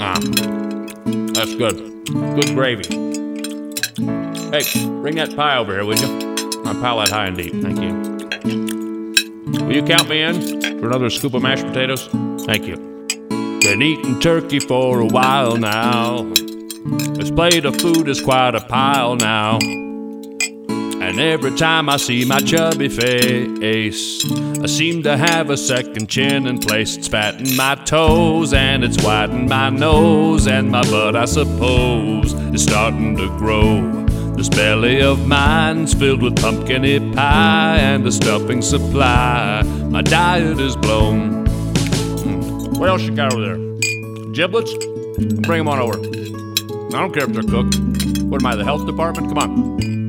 Ah, that's good. Good gravy. Hey, bring that pie over here, would you? My palate high and deep, thank you. Will you count me in for another scoop of mashed potatoes? Thank you. Been eating turkey for a while now. This plate of food is quite a pile now. And every time I see my chubby face, I seem to have a second chin in place. It's fatting my toes and it's whitening my nose, and my butt, I suppose, is starting to grow. This belly of mine's filled with pumpkin-y pie and a stuffing supply. My diet is blown. What else you got over there? Giblets? Bring them on over. I don't care if they're cooked. What am I, the health department? Come on.